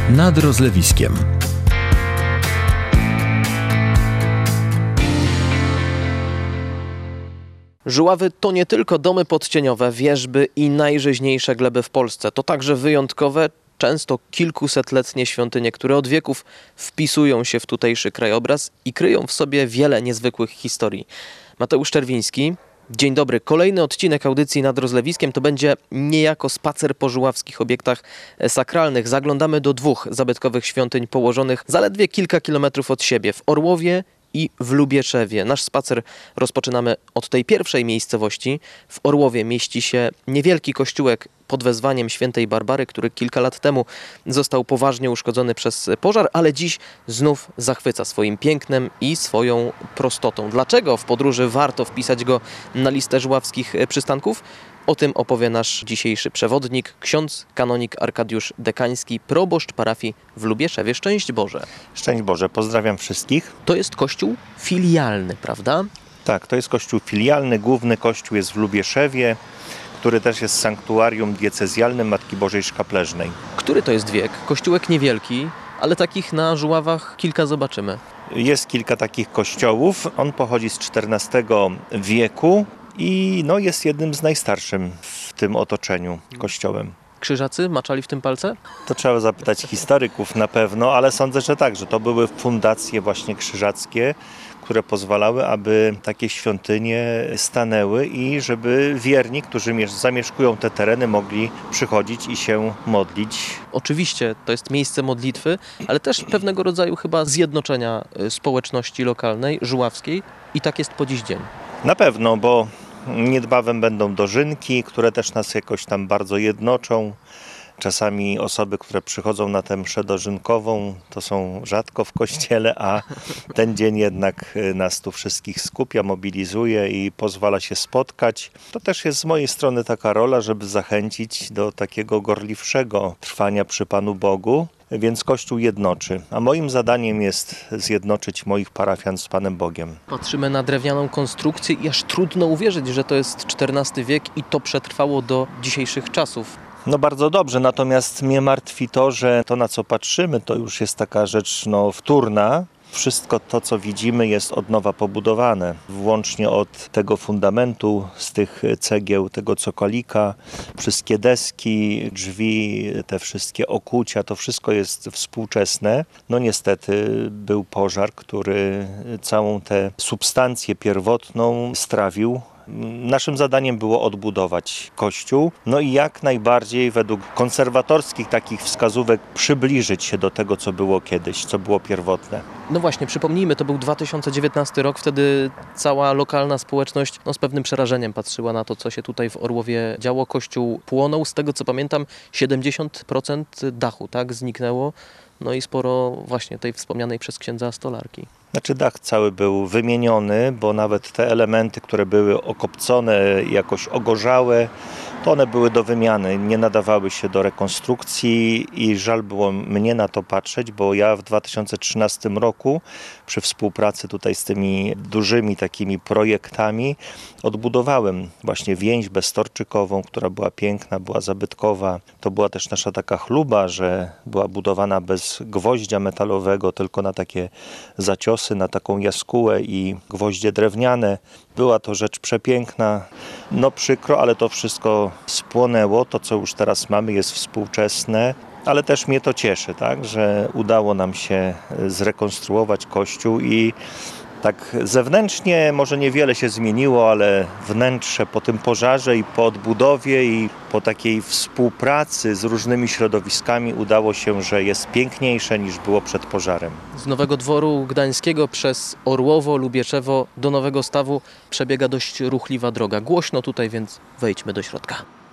nad Rozlewiskiem. Żuławy to nie tylko domy podcieniowe, wierzby i najrzeźniejsze gleby w Polsce. To także wyjątkowe, często kilkusetletnie świątynie, które od wieków wpisują się w tutejszy krajobraz i kryją w sobie wiele niezwykłych historii. Mateusz Czerwiński, dzień dobry. Kolejny odcinek audycji nad Rozlewiskiem to będzie niejako spacer po żuławskich obiektach sakralnych. Zaglądamy do dwóch zabytkowych świątyń położonych zaledwie kilka kilometrów od siebie, w Orłowie i w Lubieszewie. Nasz spacer rozpoczynamy od tej pierwszej miejscowości. W Orłowie mieści się niewielki kościółek pod wezwaniem świętej Barbary, który kilka lat temu został poważnie uszkodzony przez pożar, ale dziś znów zachwyca swoim pięknem i swoją prostotą. Dlaczego w podróży warto wpisać go na listę żuławskich przystanków? O tym opowie nasz dzisiejszy przewodnik, ksiądz kanonik Arkadiusz Dekański, proboszcz parafii w Lubieszewie. Szczęść Boże. Szczęść Boże, pozdrawiam wszystkich. To jest kościół filialny, prawda? Tak, to jest kościół filialny, główny kościół jest w Lubieszewie, który też jest sanktuarium diecezjalnym Matki Bożej Szkapleżnej. Który to jest wiek? Kościółek niewielki, ale takich na Żuławach kilka zobaczymy. Jest kilka takich kościołów, on pochodzi z XIV wieku i jest jednym z najstarszym w tym otoczeniu kościołem. Krzyżacy maczali w tym palce? To trzeba zapytać historyków na pewno, ale sądzę, że tak, że to były fundacje właśnie krzyżackie, które pozwalały, aby takie świątynie stanęły i żeby wierni, którzy zamieszkują te tereny, mogli przychodzić i się modlić. Oczywiście to jest miejsce modlitwy, ale też pewnego rodzaju chyba zjednoczenia społeczności lokalnej, żuławskiej, i tak jest po dziś dzień. Na pewno, bo niedbawem będą dożynki, które też nas jakoś tam bardzo jednoczą. Czasami osoby, które przychodzą na tę mszę dożynkową, to są rzadko w kościele, a ten dzień jednak nas tu wszystkich skupia, mobilizuje i pozwala się spotkać. To też jest z mojej strony taka rola, żeby zachęcić do takiego gorliwszego trwania przy Panu Bogu. Więc Kościół jednoczy, a moim zadaniem jest zjednoczyć moich parafian z Panem Bogiem. Patrzymy na drewnianą konstrukcję i aż trudno uwierzyć, że to jest XIV wiek i to przetrwało do dzisiejszych czasów. Bardzo dobrze, natomiast mnie martwi to, że to, na co patrzymy, to już jest taka rzecz wtórna. Wszystko to, co widzimy, jest od nowa pobudowane, włącznie od tego fundamentu, z tych cegieł, tego cokolika, wszystkie deski, drzwi, te wszystkie okucia, to wszystko jest współczesne. Niestety był pożar, który całą tę substancję pierwotną strawił. Naszym zadaniem było odbudować Kościół, i jak najbardziej według konserwatorskich takich wskazówek przybliżyć się do tego, co było kiedyś, co było pierwotne. Właśnie, przypomnijmy, to był 2019 rok, wtedy cała lokalna społeczność z pewnym przerażeniem patrzyła na to, co się tutaj w Orłowie działo. Kościół płonął, z tego co pamiętam, 70% dachu, zniknęło. I sporo właśnie tej wspomnianej przez księdza stolarki. Dach cały był wymieniony, bo nawet te elementy, które były okopcone, jakoś ogorzałe, to one były do wymiany, nie nadawały się do rekonstrukcji i żal było mnie na to patrzeć, bo ja w 2013 roku przy współpracy tutaj z tymi dużymi takimi projektami odbudowałem właśnie więźbę storczykową, która była piękna, była zabytkowa. To była też nasza taka chluba, że była budowana bez gwoździa metalowego, tylko na takie zaciosy, na taką jaskółę i gwoździe drewniane. Była to rzecz przepiękna. Przykro, ale to wszystko spłonęło. To, co już teraz mamy, jest współczesne. Ale też mnie to cieszy, że udało nam się zrekonstruować Kościół i tak zewnętrznie może niewiele się zmieniło, ale wnętrze po tym pożarze i po odbudowie i po takiej współpracy z różnymi środowiskami udało się, że jest piękniejsze niż było przed pożarem. Z Nowego Dworu Gdańskiego przez Orłowo, Lubieszewo do Nowego Stawu przebiega dość ruchliwa droga. Głośno tutaj, więc wejdźmy do środka.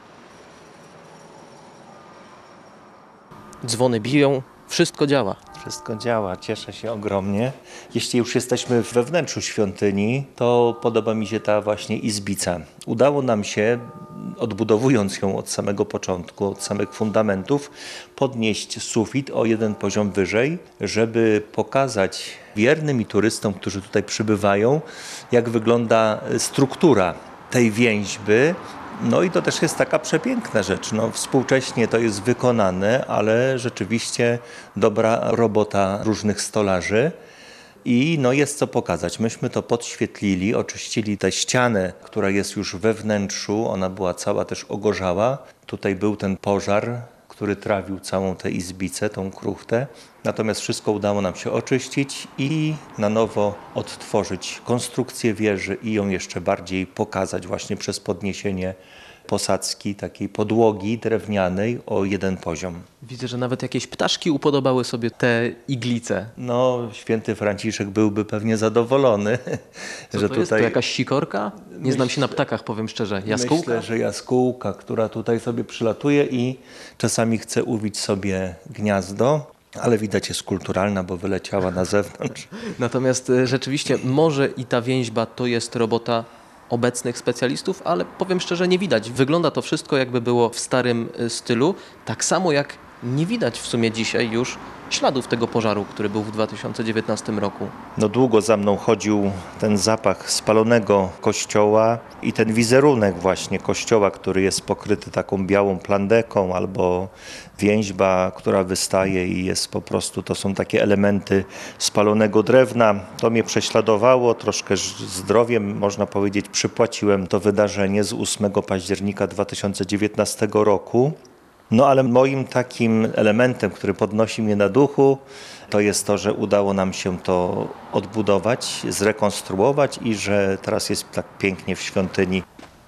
Dzwony biją, wszystko działa. Wszystko działa, cieszę się ogromnie. Jeśli już jesteśmy we wnętrzu świątyni, to podoba mi się ta właśnie izbica. Udało nam się, odbudowując ją od samego początku, od samych fundamentów, podnieść sufit o jeden poziom wyżej, żeby pokazać wiernym i turystom, którzy tutaj przybywają, jak wygląda struktura tej więźby No i to też jest taka przepiękna rzecz. No, współcześnie to jest wykonane, ale rzeczywiście dobra robota różnych stolarzy. I no jest co pokazać. Myśmy to podświetlili, oczyścili tę ścianę, która jest już we wnętrzu. Ona była cała też ogorzała. Tutaj był ten pożar, który trawił całą tę izbicę, tą kruchtę. Natomiast wszystko udało nam się oczyścić i na nowo odtworzyć konstrukcję wieży i ją jeszcze bardziej pokazać właśnie przez podniesienie posadzki, takiej podłogi drewnianej o jeden poziom. Widzę, że nawet jakieś ptaszki upodobały sobie te iglice. No, święty Franciszek byłby pewnie zadowolony, Co że to jest? To jakaś sikorka? Nie znam się na ptakach, powiem szczerze. Jaskółka? Myślę, że jaskółka, która tutaj sobie przylatuje i czasami chce uwić sobie gniazdo, ale widać jest kulturalna, bo wyleciała na zewnątrz. Natomiast rzeczywiście może i ta więźba to jest robota obecnych specjalistów, ale powiem szczerze, nie widać. Wygląda to wszystko jakby było w starym stylu, tak samo jak nie widać w sumie dzisiaj już śladów tego pożaru, który był w 2019 roku. No długo za mną chodził ten zapach spalonego kościoła i ten wizerunek właśnie kościoła, który jest pokryty taką białą plandeką albo więźba, która wystaje i jest po prostu, to są takie elementy spalonego drewna. To mnie prześladowało, troszkę zdrowiem, można powiedzieć, przypłaciłem to wydarzenie z 8 października 2019 roku. No ale moim takim elementem, który podnosi mnie na duchu, to jest to, że udało nam się to odbudować, zrekonstruować i że teraz jest tak pięknie w świątyni.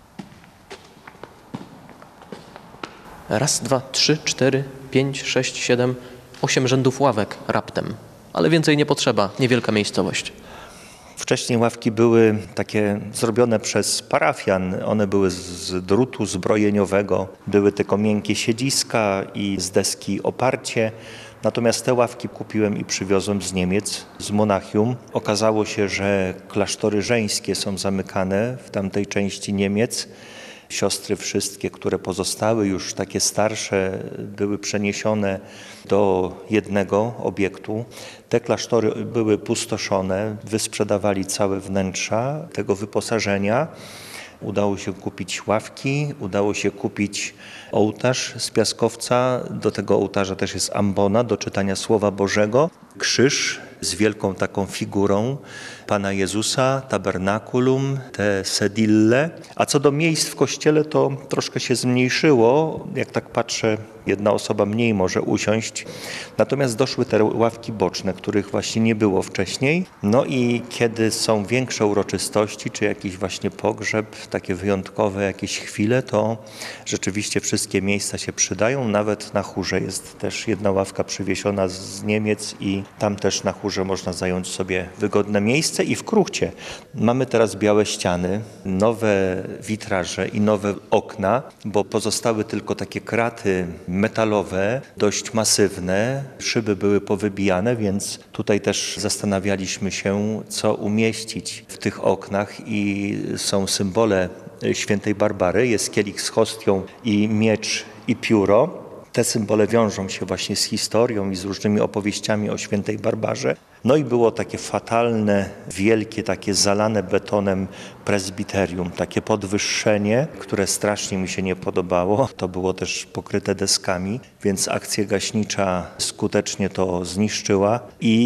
Raz, dwa, trzy, cztery, 5, 6, 7, 8 rzędów ławek raptem. Ale więcej nie potrzeba, niewielka miejscowość. Wcześniej ławki były takie zrobione przez parafian. One były z drutu zbrojeniowego, były tylko miękkie siedziska i z deski oparcie. Natomiast te ławki kupiłem i przywiozłem z Niemiec, z Monachium. Okazało się, że klasztory żeńskie są zamykane w tamtej części Niemiec. Siostry wszystkie, które pozostały, już takie starsze, były przeniesione do jednego obiektu. Te klasztory były pustoszone, wysprzedawali całe wnętrza tego wyposażenia. Udało się kupić ławki, udało się kupić ołtarz z piaskowca. Do tego ołtarza też jest ambona do czytania Słowa Bożego. Krzyż z wielką taką figurą Pana Jezusa, tabernakulum, te sedille. A co do miejsc w kościele, to troszkę się zmniejszyło. Jak tak patrzę, jedna osoba mniej może usiąść. Natomiast doszły te ławki boczne, których właśnie nie było wcześniej. No i kiedy są większe uroczystości, czy jakiś właśnie pogrzeb, takie wyjątkowe jakieś chwile, to rzeczywiście wszystkie miejsca się przydają. Nawet na chórze jest też jedna ławka przywiesiona z Niemiec i tam też na chórze można zająć sobie wygodne miejsce. I w kruchcie mamy teraz białe ściany, nowe witraże i nowe okna, bo pozostały tylko takie kraty metalowe, dość masywne. Szyby były powybijane, więc tutaj też zastanawialiśmy się, co umieścić w tych oknach i są symbole świętej Barbary. Jest kielich z hostią i miecz i pióro. Te symbole wiążą się właśnie z historią i z różnymi opowieściami o świętej Barbarze. No i było takie fatalne, wielkie, takie zalane betonem prezbiterium, takie podwyższenie, które strasznie mi się nie podobało. To było też pokryte deskami, więc akcja gaśnicza skutecznie to zniszczyła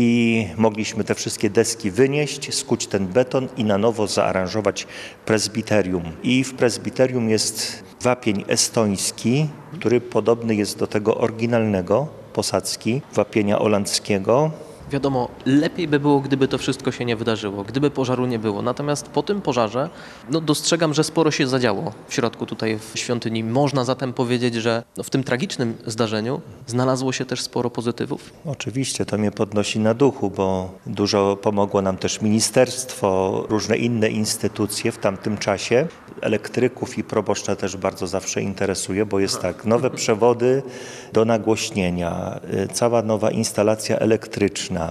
i mogliśmy te wszystkie deski wynieść, skuć ten beton i na nowo zaaranżować prezbiterium. I w prezbiterium jest wapień estoński, który podobny jest do tego oryginalnego posadzki, wapienia holenderskiego. Wiadomo, lepiej by było, gdyby to wszystko się nie wydarzyło, gdyby pożaru nie było. Natomiast po tym pożarze dostrzegam, że sporo się zadziało w środku tutaj w świątyni. Można zatem powiedzieć, że w tym tragicznym zdarzeniu znalazło się też sporo pozytywów. Oczywiście, to mnie podnosi na duchu, bo dużo pomogło nam też ministerstwo, różne inne instytucje w tamtym czasie. Elektryków i proboszcza też bardzo zawsze interesuje, bo jest tak, nowe przewody do nagłośnienia, cała nowa instalacja elektryczna.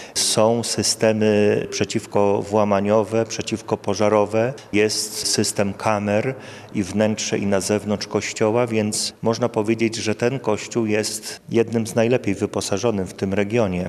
Są systemy przeciwkowłamaniowe, przeciwkopożarowe, jest system kamer i wnętrze i na zewnątrz kościoła, więc można powiedzieć, że ten kościół jest jednym z najlepiej wyposażonych w tym regionie.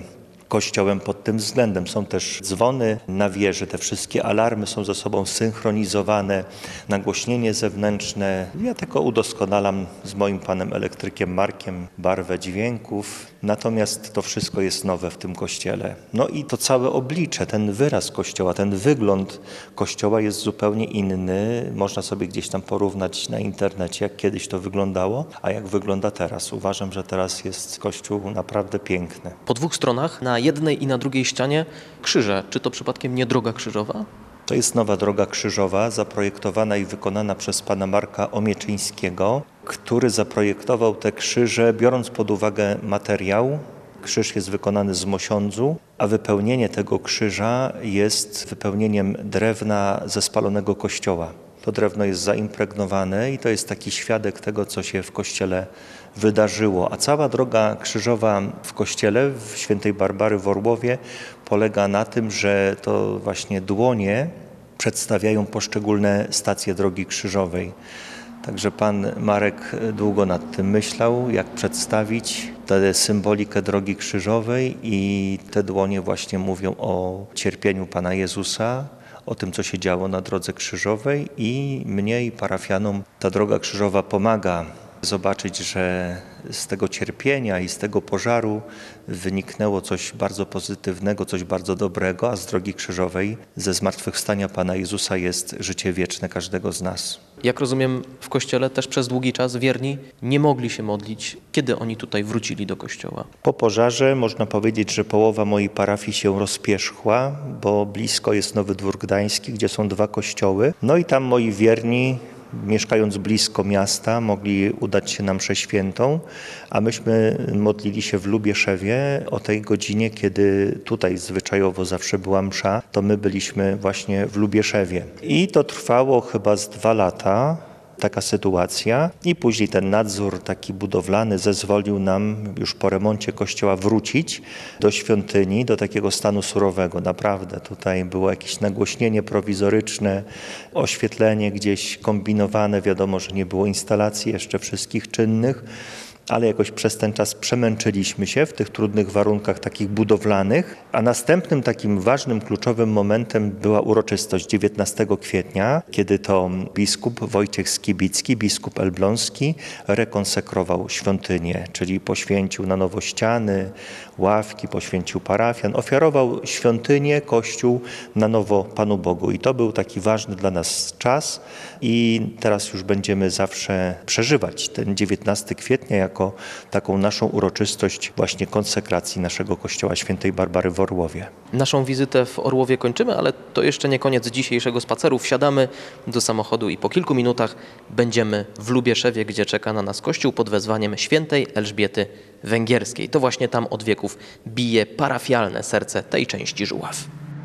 kościołem pod tym względem. Są też dzwony na wieży, te wszystkie alarmy są ze sobą synchronizowane, nagłośnienie zewnętrzne. Ja tylko udoskonalam z moim panem elektrykiem Markiem barwę dźwięków, natomiast to wszystko jest nowe w tym kościele. No i to całe oblicze, ten wyraz kościoła, ten wygląd kościoła jest zupełnie inny. Można sobie gdzieś tam porównać na internecie, jak kiedyś to wyglądało, a jak wygląda teraz. Uważam, że teraz jest kościół naprawdę piękny. Po dwóch stronach, na jednej i na drugiej ścianie krzyże. Czy to przypadkiem nie droga krzyżowa? To jest nowa droga krzyżowa, zaprojektowana i wykonana przez pana Marka Omieczynskiego, który zaprojektował te krzyże, biorąc pod uwagę materiał. Krzyż jest wykonany z mosiądzu, a wypełnienie tego krzyża jest wypełnieniem drewna ze spalonego kościoła. To drewno jest zaimpregnowane i to jest taki świadek tego, co się w kościele wydarzyło. A cała droga krzyżowa w kościele w Świętej Barbary w Orłowie polega na tym, że to właśnie dłonie przedstawiają poszczególne stacje drogi krzyżowej. Także pan Marek długo nad tym myślał, jak przedstawić tę symbolikę drogi krzyżowej i te dłonie właśnie mówią o cierpieniu Pana Jezusa, o tym, co się działo na drodze krzyżowej i mnie i parafianom ta droga krzyżowa pomaga zobaczyć, że z tego cierpienia i z tego pożaru wyniknęło coś bardzo pozytywnego, coś bardzo dobrego, a z drogi krzyżowej, ze zmartwychwstania Pana Jezusa jest życie wieczne każdego z nas. Jak rozumiem, w kościele też przez długi czas wierni nie mogli się modlić. Kiedy oni tutaj wrócili do kościoła? Po pożarze można powiedzieć, że połowa mojej parafii się rozpierzchła, bo blisko jest Nowy Dwór Gdański, gdzie są dwa kościoły. No i tam moi wierni, mieszkając blisko miasta, mogli udać się na mszę świętą, a myśmy modlili się w Lubieszewie o tej godzinie, kiedy tutaj zwyczajowo zawsze była msza, to my byliśmy właśnie w Lubieszewie. I to trwało chyba z 2 lata. Taka sytuacja i później ten nadzór taki budowlany zezwolił nam już po remoncie kościoła wrócić do świątyni, do takiego stanu surowego. Naprawdę tutaj było jakieś nagłośnienie prowizoryczne, oświetlenie gdzieś kombinowane. Wiadomo, że nie było instalacji jeszcze wszystkich czynnych, ale jakoś przez ten czas przemęczyliśmy się w tych trudnych warunkach takich budowlanych, a następnym takim ważnym, kluczowym momentem była uroczystość 19 kwietnia, kiedy to biskup Wojciech Skibicki, biskup elbląski, rekonsekrował świątynię, czyli poświęcił na nowo ściany, ławki, poświęcił parafian, ofiarował świątynię, kościół na nowo Panu Bogu. I to był taki ważny dla nas czas i teraz już będziemy zawsze przeżywać ten 19 kwietnia jako taką naszą uroczystość właśnie konsekracji naszego kościoła Świętej Barbary w Orłowie. Naszą wizytę w Orłowie kończymy, ale to jeszcze nie koniec dzisiejszego spaceru. Wsiadamy do samochodu i po kilku minutach będziemy w Lubieszewie, gdzie czeka na nas kościół pod wezwaniem Świętej Elżbiety Węgierskiej. To właśnie tam od wieków bije parafialne serce tej części Żuław.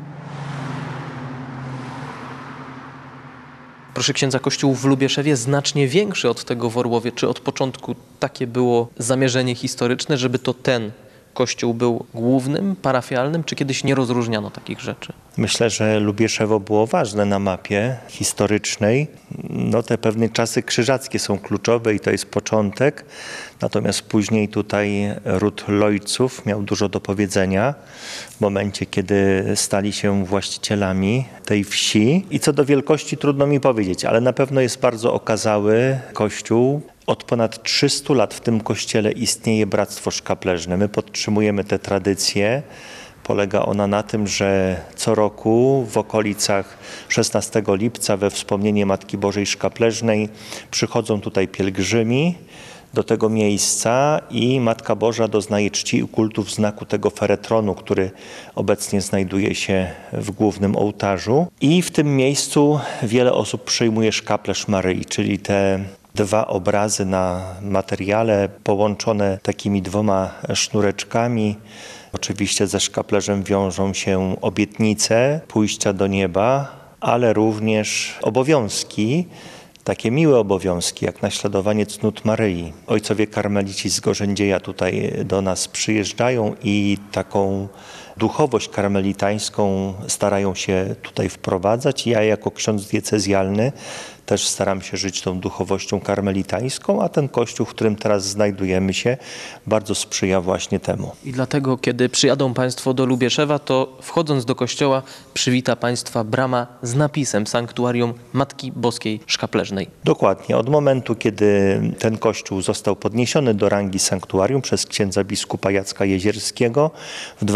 Proszę księdza, kościół w Lubieszewie znacznie większy od tego w Orłowie. Czy od początku takie było zamierzenie historyczne, żeby to ten kościół był głównym, parafialnym, czy kiedyś nie rozróżniano takich rzeczy? Myślę, że Lubieszewo było ważne na mapie historycznej. No, te pewne czasy krzyżackie są kluczowe i to jest początek. Natomiast później tutaj ród Lojców miał dużo do powiedzenia w momencie, kiedy stali się właścicielami tej wsi. I co do wielkości trudno mi powiedzieć, ale na pewno jest bardzo okazały kościół. Od ponad 300 lat w tym kościele istnieje Bractwo Szkapleżne. My podtrzymujemy tę tradycję. Polega ona na tym, że co roku w okolicach 16 lipca we wspomnienie Matki Bożej Szkapleżnej przychodzą tutaj pielgrzymi do tego miejsca i Matka Boża doznaje czci i kultu w znaku tego feretronu, który obecnie znajduje się w głównym ołtarzu. I w tym miejscu wiele osób przyjmuje szkaplerz Maryi, czyli te 2 obrazy na materiale połączone takimi 2 sznureczkami. Oczywiście ze szkaplerzem wiążą się obietnice pójścia do nieba, ale również obowiązki, takie miłe obowiązki, jak naśladowanie cnót Maryi. Ojcowie karmelici z Gorzędzieja tutaj do nas przyjeżdżają i taką duchowość karmelitańską starają się tutaj wprowadzać. Ja jako ksiądz diecezjalny też staram się żyć tą duchowością karmelitańską, a ten kościół, w którym teraz znajdujemy się, bardzo sprzyja właśnie temu. I dlatego, kiedy przyjadą Państwo do Lubieszewa, to wchodząc do kościoła przywita Państwa brama z napisem Sanktuarium Matki Boskiej Szkapleżnej. Dokładnie. Od momentu, kiedy ten kościół został podniesiony do rangi sanktuarium przez księdza biskupa Jacka Jezierskiego, w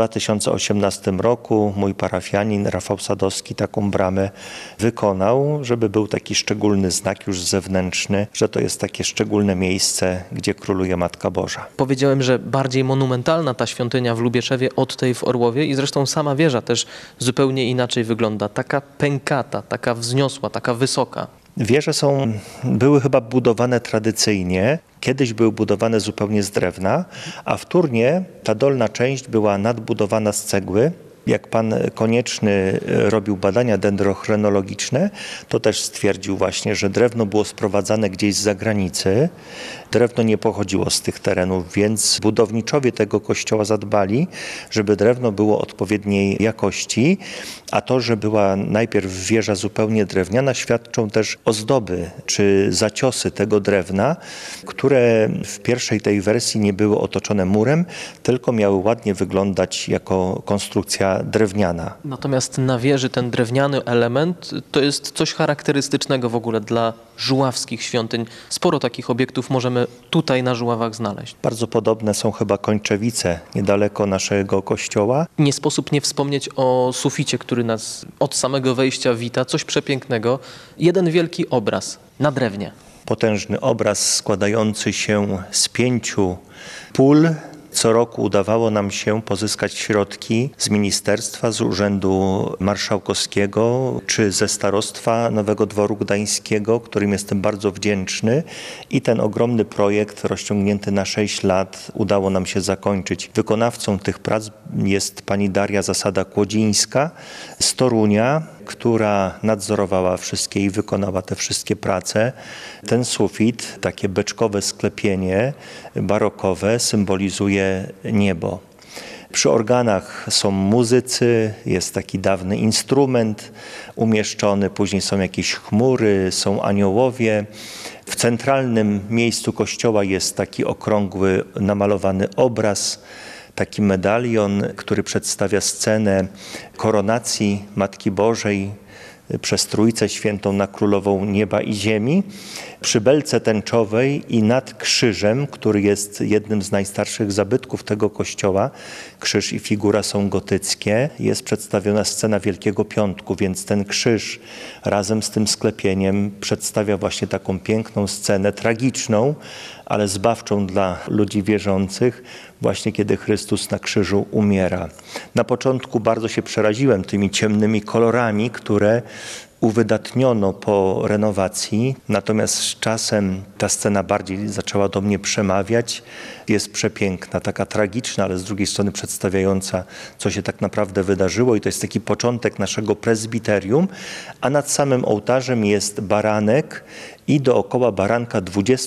2018 roku mój parafianin Rafał Sadowski taką bramę wykonał, żeby był taki szczególny znak już zewnętrzny, że to jest takie szczególne miejsce, gdzie króluje Matka Boża. Powiedziałem, że bardziej monumentalna ta świątynia w Lubieszewie od tej w Orłowie i zresztą sama wieża też zupełnie inaczej wygląda. Taka pękata, taka wzniosła, taka wysoka. Wieże były chyba budowane tradycyjnie. Kiedyś były budowane zupełnie z drewna, a wtórnie ta dolna część była nadbudowana z cegły. Jak pan Konieczny robił badania dendrochronologiczne, to też stwierdził właśnie, że drewno było sprowadzane gdzieś z zagranicy. Drewno nie pochodziło z tych terenów, więc budowniczowie tego kościoła zadbali, żeby drewno było odpowiedniej jakości, a to, że była najpierw wieża zupełnie drewniana, świadczą też ozdoby czy zaciosy tego drewna, które w pierwszej tej wersji nie były otoczone murem, tylko miały ładnie wyglądać jako konstrukcja drewniana. Natomiast na wieży ten drewniany element to jest coś charakterystycznego w ogóle dla żuławskich świątyń. Sporo takich obiektów możemy tutaj na Żuławach znaleźć. Bardzo podobne są chyba Kończewice, niedaleko naszego kościoła. Nie sposób nie wspomnieć o suficie, który nas od samego wejścia wita. Coś przepięknego. Jeden wielki obraz na drewnie. Potężny obraz składający się z 5 pól. Co roku udawało nam się pozyskać środki z ministerstwa, z Urzędu Marszałkowskiego czy ze Starostwa Nowego Dworu Gdańskiego, którym jestem bardzo wdzięczny, i ten ogromny projekt rozciągnięty na 6 lat udało nam się zakończyć. Wykonawcą tych prac jest pani Daria Zasada-Kłodzińska z Torunia, która nadzorowała wszystkie i wykonała te wszystkie prace. Ten sufit, takie beczkowe sklepienie barokowe, symbolizuje niebo. Przy organach są muzycy, jest taki dawny instrument umieszczony, później są jakieś chmury, są aniołowie. W centralnym miejscu kościoła jest taki okrągły, namalowany obraz, taki medalion, który przedstawia scenę koronacji Matki Bożej przez Trójcę Świętą na Królową Nieba i Ziemi. Przy belce tęczowej i nad krzyżem, który jest jednym z najstarszych zabytków tego kościoła, krzyż i figura są gotyckie, jest przedstawiona scena Wielkiego Piątku, więc ten krzyż razem z tym sklepieniem przedstawia właśnie taką piękną scenę, tragiczną, ale zbawczą dla ludzi wierzących, właśnie kiedy Chrystus na krzyżu umiera. Na początku bardzo się przeraziłem tymi ciemnymi kolorami, które uwydatniono po renowacji, natomiast z czasem ta scena bardziej zaczęła do mnie przemawiać. Jest przepiękna, taka tragiczna, ale z drugiej strony przedstawiająca, co się tak naprawdę wydarzyło, i to jest taki początek naszego prezbiterium, a nad samym ołtarzem jest baranek i dookoła baranka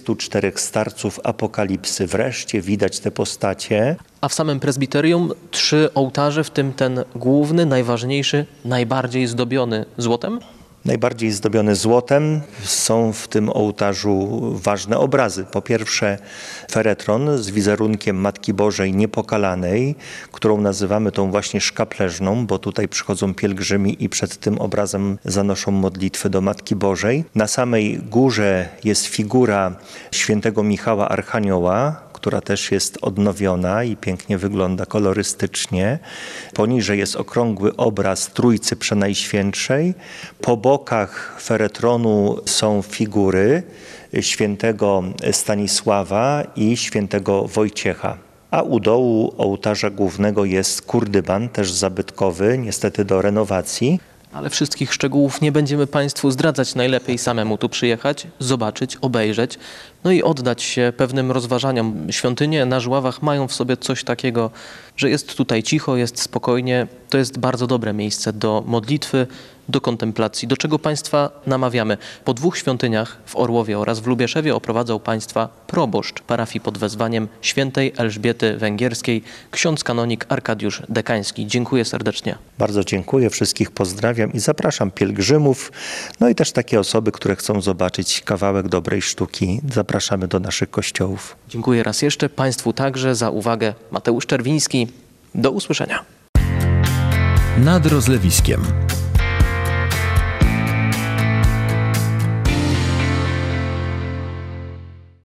24 starców Apokalipsy. Wreszcie widać te postacie. A w samym prezbiterium 3 ołtarze, w tym ten główny, najważniejszy, najbardziej zdobiony złotem? Najbardziej zdobiony złotem. Są w tym ołtarzu ważne obrazy. Po pierwsze feretron z wizerunkiem Matki Bożej Niepokalanej, którą nazywamy tą właśnie szkapleżną, bo tutaj przychodzą pielgrzymi i przed tym obrazem zanoszą modlitwy do Matki Bożej. Na samej górze jest figura świętego Michała Archanioła, która też jest odnowiona i pięknie wygląda kolorystycznie. Poniżej jest okrągły obraz Trójcy Przenajświętszej. Po bokach feretronu są figury świętego Stanisława i świętego Wojciecha. A u dołu ołtarza głównego jest kurdyban, też zabytkowy, niestety do renowacji. Ale wszystkich szczegółów nie będziemy Państwu zdradzać. Najlepiej samemu tu przyjechać, zobaczyć, obejrzeć, no i oddać się pewnym rozważaniom. Świątynie na Żuławach mają w sobie coś takiego, że jest tutaj cicho, jest spokojnie. To jest bardzo dobre miejsce do modlitwy, do kontemplacji, do czego Państwa namawiamy. Po 2 świątyniach w Orłowie oraz w Lubieszewie oprowadzał Państwa proboszcz parafii pod wezwaniem świętej Elżbiety Węgierskiej, ksiądz kanonik Arkadiusz Dekański. Dziękuję serdecznie. Bardzo dziękuję, wszystkich pozdrawiam i zapraszam pielgrzymów, no i też takie osoby, które chcą zobaczyć kawałek dobrej sztuki. Zapraszamy do naszych kościołów. Dziękuję raz jeszcze Państwu także za uwagę. Mateusz Czerwiński. Do usłyszenia. Nad rozlewiskiem.